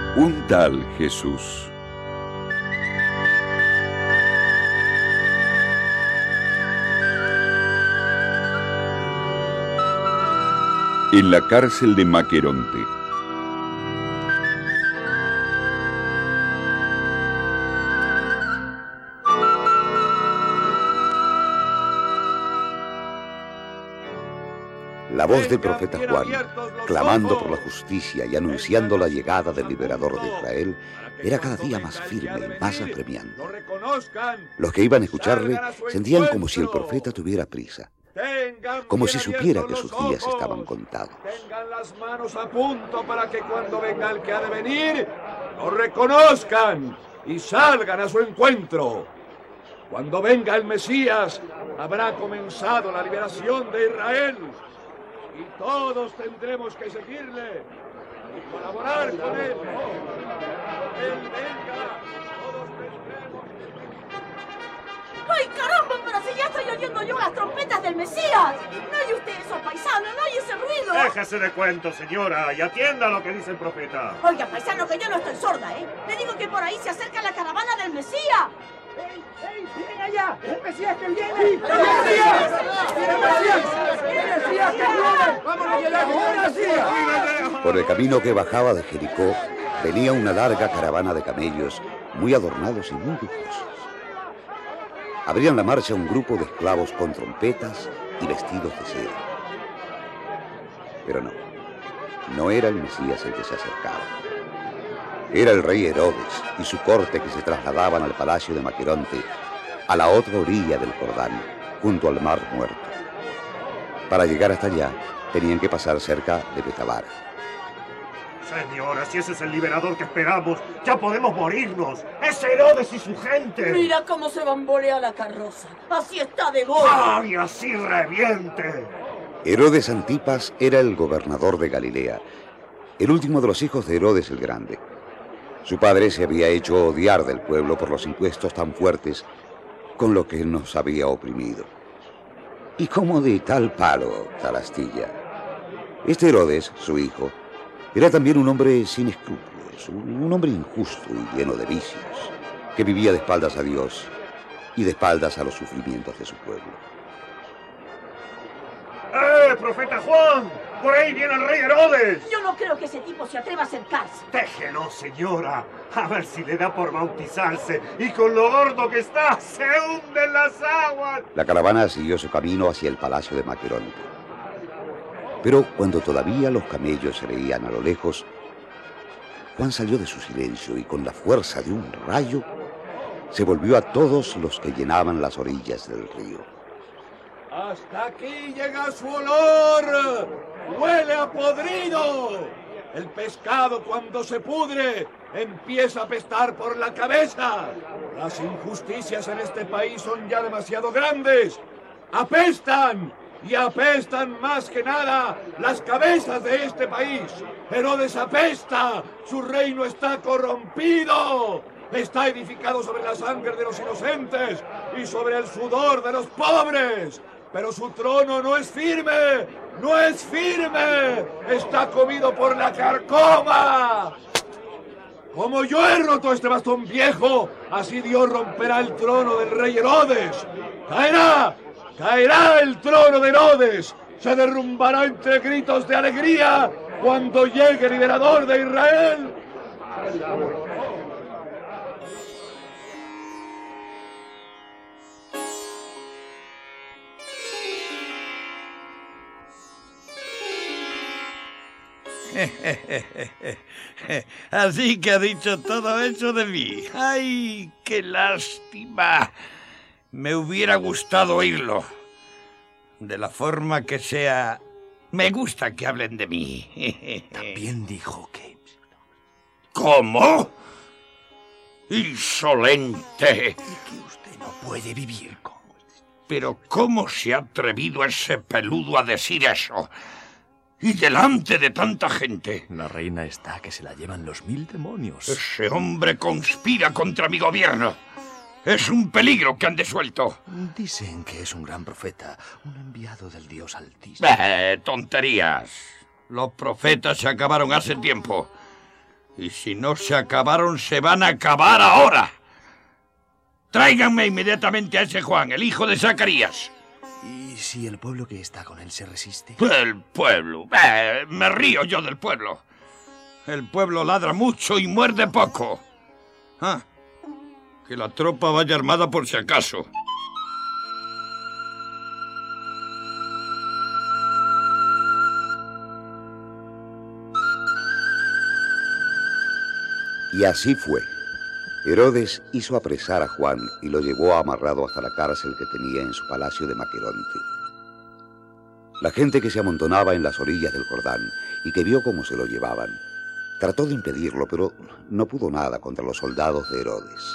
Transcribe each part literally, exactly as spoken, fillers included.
Un tal Jesús. En la cárcel de Maqueronte. La voz del profeta Juan, clamando por la justicia y anunciando la llegada del liberador de Israel, era cada día más firme y más apremiante. Los que iban a escucharle sentían como si el profeta tuviera prisa, como si supiera que sus días estaban contados. Tengan las manos a punto para que cuando venga el que ha de venir, lo reconozcan y salgan a su encuentro. Cuando venga el Mesías, habrá comenzado la liberación de Israel. Y todos tendremos que seguirle y colaborar con él. Él venga, todos tendremos que... ¡Ay, caramba! Pero si ya estoy oyendo yo las trompetas del Mesías. ¿No oye usted eso, paisano? ¿No oye ese ruido? Déjese de cuentos, señora, y atienda lo que dice el profeta. Oiga, paisano, que yo no estoy sorda, ¿eh? Le digo que por ahí se acerca la caravana del Mesías. ¡Ey, ey! ¡Miren allá! ¡El Mesías que viene! ¡El Mesías! ¡El Mesías! ¡El Mesías que viene! ¡Vámonos a llegar con el Mesías! Por el camino que bajaba de Jericó venía una larga caravana de camellos muy adornados y muy lujosos. Abrían la marcha un grupo de esclavos con trompetas y vestidos de seda. Pero no, no era el Mesías el que se acercaba. Era el rey Herodes y su corte que se trasladaban al palacio de Maqueronte, a la otra orilla del Jordán, junto al Mar Muerto. Para llegar hasta allá, tenían que pasar cerca de Betabara. Señora, si ese es el liberador que esperamos, ya podemos morirnos. ¡Es Herodes y su gente! Mira cómo se bambolea la carroza. Así está de gordo. ¡Ay, así reviente! Herodes Antipas era el gobernador de Galilea, el último de los hijos de Herodes el Grande. Su padre se había hecho odiar del pueblo por los impuestos tan fuertes con lo que nos había oprimido. ¿Y cómo de tal palo, tal astilla? Este Herodes, su hijo, era también un hombre sin escrúpulos, un hombre injusto y lleno de vicios, que vivía de espaldas a Dios y de espaldas a los sufrimientos de su pueblo. ¡Eh, profeta Juan! ¡Por ahí viene el rey Herodes! Yo no creo que ese tipo se atreva a acercarse. Déjelo, señora. A ver si le da por bautizarse. Y con lo gordo que está, se hunde en las aguas. La caravana siguió su camino hacia el palacio de Maqueronte. Pero cuando todavía los camellos se veían a lo lejos, Juan salió de su silencio y con la fuerza de un rayo se volvió a todos los que llenaban las orillas del río. ¡Hasta aquí llega su olor! ¡Huele a podrido! El pescado, cuando se pudre, empieza a apestar por la cabeza. Las injusticias en este país son ya demasiado grandes. ¡Apestan! Y apestan más que nada las cabezas de este país. Herodes apesta. Su reino está corrompido. Está edificado sobre la sangre de los inocentes y sobre el sudor de los pobres. Pero su trono no es firme. ¡No es firme! Está comido por la carcoma. Como yo he roto este bastón viejo, así Dios romperá el trono del rey Herodes. ¡Caerá! ¡Caerá el trono de Herodes! ¡Se derrumbará entre gritos de alegría cuando llegue el liberador de Israel! Así que ha dicho todo eso de mí. ¡Ay, qué lástima! Me hubiera gustado oírlo. De la forma que sea, me gusta que hablen de mí. También dijo que... ¿Cómo? ¡Insolente! Y que usted no puede vivir con... Pero ¿cómo se ha atrevido ese peludo a decir eso? Y delante de tanta gente. La reina está que se la llevan los mil demonios. Ese hombre conspira contra mi gobierno. Es un peligro que han desuelto. Dicen que es un gran profeta, un enviado del Dios Altísimo. Eh, tonterías. Los profetas se acabaron hace tiempo. Y si no se acabaron, se van a acabar ahora. Tráiganme inmediatamente a ese Juan, el hijo de Zacarías. ¿Y si el pueblo que está con él se resiste? El pueblo. Eh, me río yo del pueblo. El pueblo ladra mucho y muerde poco. Ah, que la tropa vaya armada por si acaso. Y así fue. Herodes hizo apresar a Juan y lo llevó amarrado hasta la cárcel que tenía en su palacio de Maqueronte. La gente que se amontonaba en las orillas del Jordán y que vio cómo se lo llevaban, trató de impedirlo, pero no pudo nada contra los soldados de Herodes.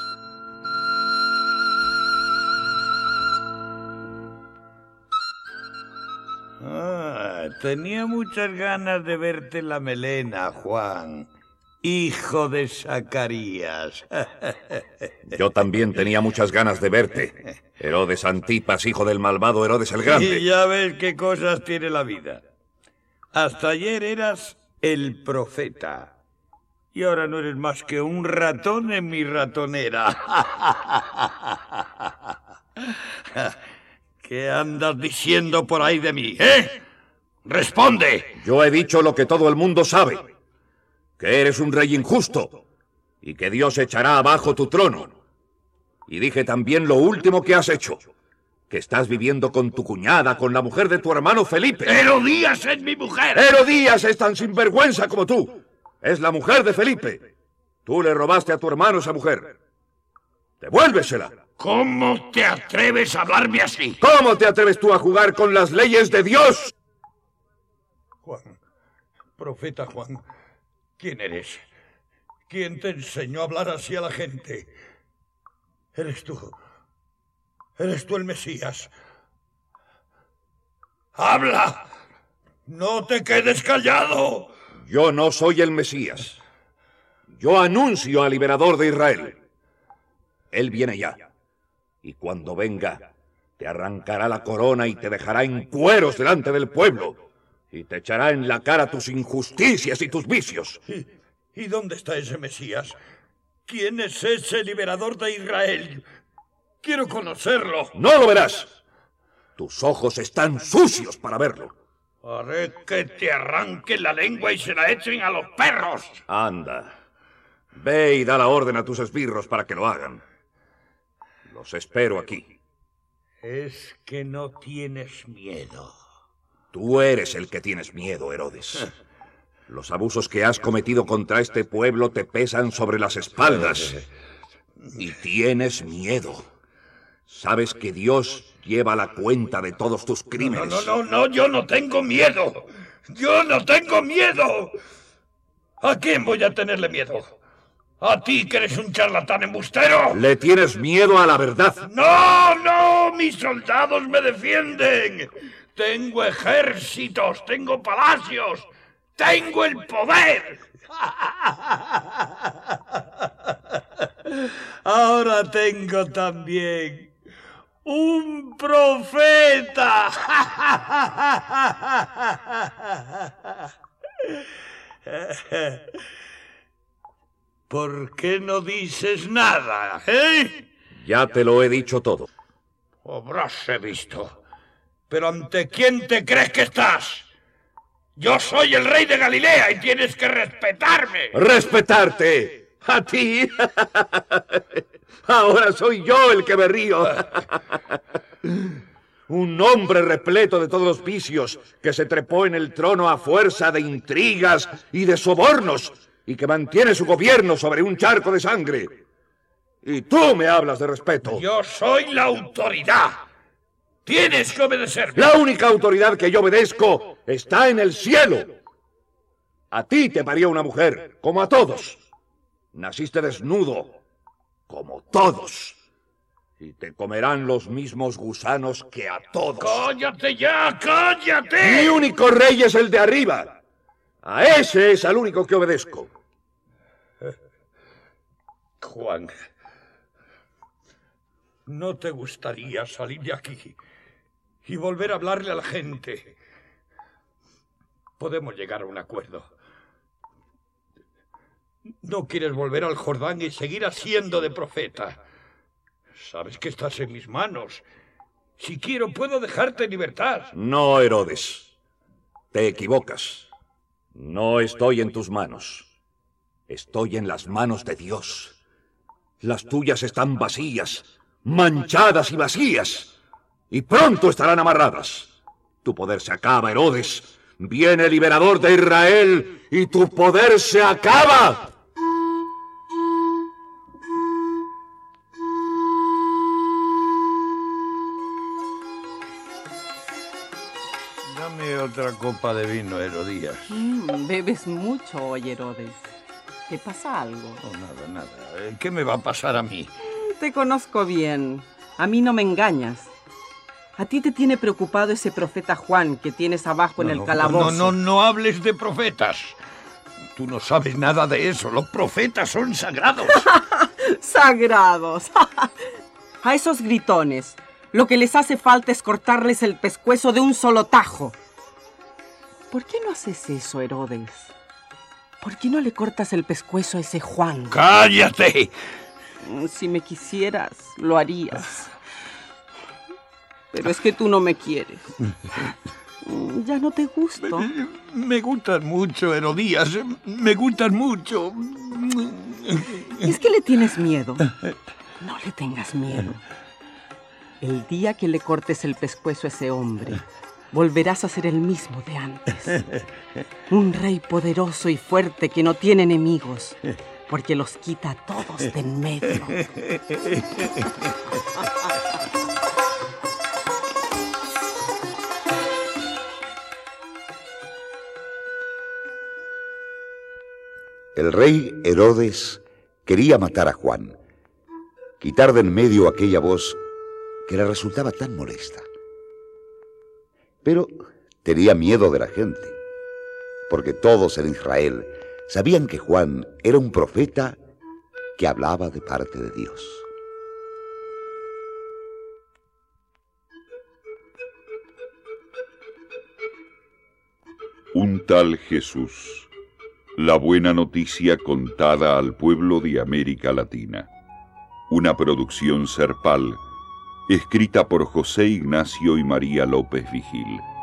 Ah, tenía muchas ganas de verte la melena, Juan, hijo de Zacarías. Yo también tenía muchas ganas de verte, Herodes Antipas, hijo del malvado Herodes el Grande. Y ya ves qué cosas tiene la vida. Hasta ayer eras el profeta. Y ahora no eres más que un ratón en mi ratonera. ¿Qué andas diciendo por ahí de mí, eh? ¡Responde! Yo he dicho lo que todo el mundo sabe. Que eres un rey injusto y que Dios echará abajo tu trono. Y dije también lo último que has hecho. Que estás viviendo con tu cuñada, con la mujer de tu hermano Felipe. ¡Herodías es mi mujer! ¡Herodías es tan sinvergüenza como tú! Es la mujer de Felipe. Tú le robaste a tu hermano esa mujer. Devuélvesela. ¿Cómo te atreves a hablarme así? ¿Cómo te atreves tú a jugar con las leyes de Dios? Juan, profeta Juan, ¿quién eres? ¿Quién te enseñó a hablar así a la gente? Eres tú. Eres tú el Mesías. ¡Habla! ¡No te quedes callado! Yo no soy el Mesías. Yo anuncio al liberador de Israel. Él viene ya. Y cuando venga, te arrancará la corona y te dejará en cueros delante del pueblo. Y te echará en la cara tus injusticias y tus vicios. ¿Y, ¿Y dónde está ese Mesías? ¿Quién es ese liberador de Israel? Quiero conocerlo. ¡No lo verás! Tus ojos están sucios para verlo. Haré que te arranquen la lengua y se la echen a los perros. Anda. Ve y da la orden a tus esbirros para que lo hagan. Los espero aquí. Es que no tienes miedo. Tú eres el que tienes miedo, Herodes. Los abusos que has cometido contra este pueblo te pesan sobre las espaldas. Y tienes miedo. Sabes que Dios lleva la cuenta de todos tus crímenes. No, no, no, no, yo no tengo miedo. Yo no tengo miedo. ¿A quién voy a tenerle miedo? ¿A ti, que eres un charlatán embustero? ¿Le tienes miedo a la verdad? ¡No, no! ¡Mis soldados me defienden! Tengo ejércitos, tengo palacios, tengo el poder. Ahora tengo también un profeta. ¿Por qué no dices nada, eh? Ya te lo he dicho todo. Habráse visto. ¿Pero ante quién te crees que estás? Yo soy el rey de Galilea y tienes que respetarme. ¿Respetarte? ¿A ti? Ahora soy yo el que me río. Un hombre repleto de todos los vicios que se trepó en el trono a fuerza de intrigas y de sobornos y que mantiene su gobierno sobre un charco de sangre. Y tú me hablas de respeto. Yo soy la autoridad. Tienes que obedecerme. La única autoridad que yo obedezco está en el cielo. A ti te parió una mujer, como a todos. Naciste desnudo, como todos. Y te comerán los mismos gusanos que a todos. ¡Cállate ya! ¡Cállate! Mi único rey es el de arriba. A ese es al único que obedezco. Juan, ¿no te gustaría salir de aquí y volver a hablarle a la gente? Podemos llegar a un acuerdo. No quieres volver al Jordán y seguir haciendo de profeta. Sabes que estás en mis manos. Si quiero, puedo dejarte en libertad. No, Herodes. Te equivocas. No estoy en tus manos. Estoy en las manos de Dios. Las tuyas están vacías, manchadas y vacías. Y pronto estarán amarradas. Tu poder se acaba, Herodes. Viene el liberador de Israel y tu poder se acaba. Dame otra copa de vino, Herodías. Mm, bebes mucho hoy, Herodes. ¿Te pasa algo? No, nada, nada. ¿Qué me va a pasar a mí? Te conozco bien. A mí no me engañas. A ti te tiene preocupado ese profeta Juan que tienes abajo en no, el no, calabozo. No, no, no hables de profetas. Tú no sabes nada de eso. Los profetas son sagrados. ¡Sagrados! A esos gritones, lo que les hace falta es cortarles el pescuezo de un solo tajo. ¿Por qué no haces eso, Herodes? ¿Por qué no le cortas el pescuezo a ese Juan? ¡Cállate! Si me quisieras, lo harías. Pero es que tú no me quieres. Ya no te gusto. Me, me gustan mucho, Herodías. Me gustan mucho. Es que le tienes miedo. No le tengas miedo. El día que le cortes el pescuezo a ese hombre, volverás a ser el mismo de antes. Un rey poderoso y fuerte que no tiene enemigos, porque los quita a todos de en medio. El rey Herodes quería matar a Juan, quitar de en medio aquella voz que le resultaba tan molesta. Pero tenía miedo de la gente, porque todos en Israel sabían que Juan era un profeta que hablaba de parte de Dios. Un tal Jesús. La buena noticia contada al pueblo de América Latina. Una producción Serpal, escrita por José Ignacio y María López Vigil.